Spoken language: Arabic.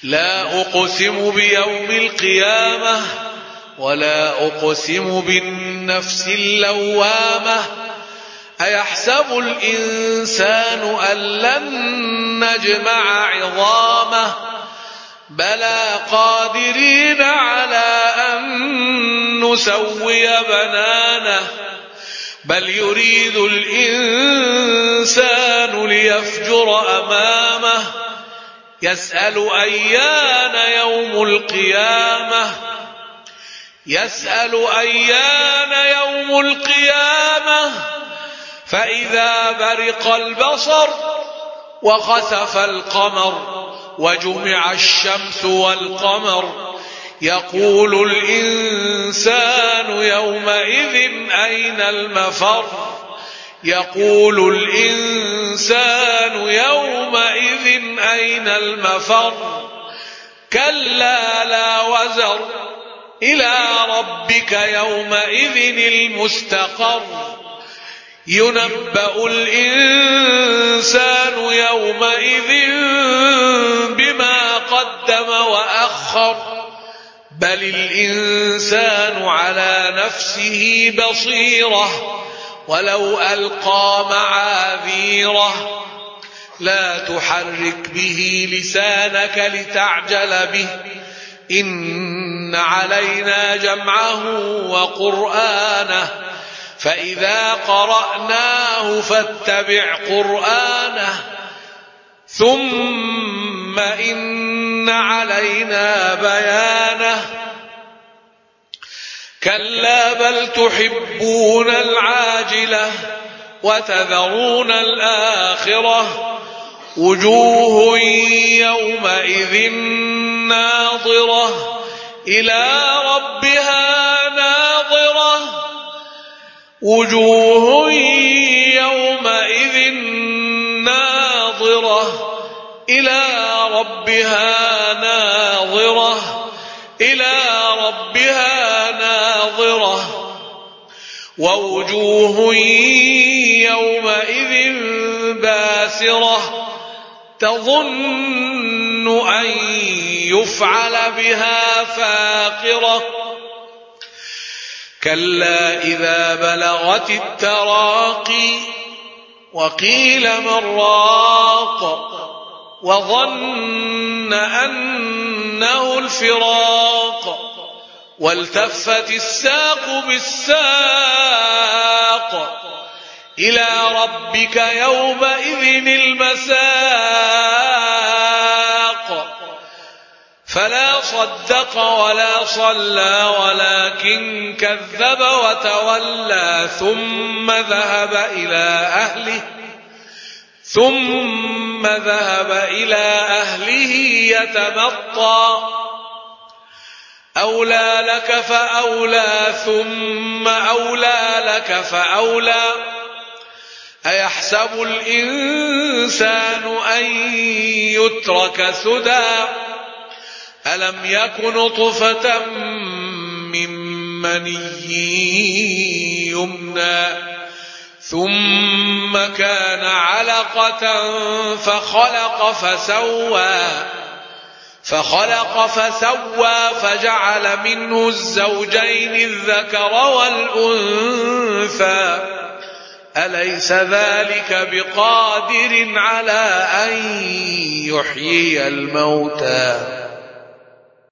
لا أقسم بيوم القيامة ولا أقسم بالنفس اللوامة أيحسب الإنسان أن لن نجمع عظامه بلى قادرين على أن نسوي بنانه بل يريد الإنسان ليفجر أمامه يسأل أيان يوم القيامة فإذا برق البصر وخسف القمر وجمع الشمس والقمر يقول الإنسان يومئذ أين المفر كلا لا وزر إلى ربك يومئذ المستقر ينبأ الإنسان يومئذ بما قدم وأخر بل الإنسان على نفسه بصيرة ولو ألقى معاذيره لا تحرك به لسانك لتعجل به إن علينا جمعه وقرآنه فإذا قرأناه فاتبع قرآنه ثم إن علينا بيانه كلا بل تحبون العاجلة وتذرون الآخرة وجوه يومئذ ناظرة إلى ربها ناظرة ووجوه يومئذ باسرة تظن أن يفعل بها فاقرة كلا إذا بلغت التراقي وقيل من راق وظن أنه الفراق والتفت الساق بالساق إلى ربك يومئذ المساق فلا صدق ولا صلى ولكن كذب وتولى ثم ذهب إلى أهله يتمطى أولى لك فأولى ثم أولى لك فأولى أيحسب الإنسان أن يترك سدى ألم يك نطفة من مني يمنى ثم كان علقة فخلق فسوى فجعل منه الزوجين الذكر والأنثى أليس ذلك بقادر على أن يحيي الموتى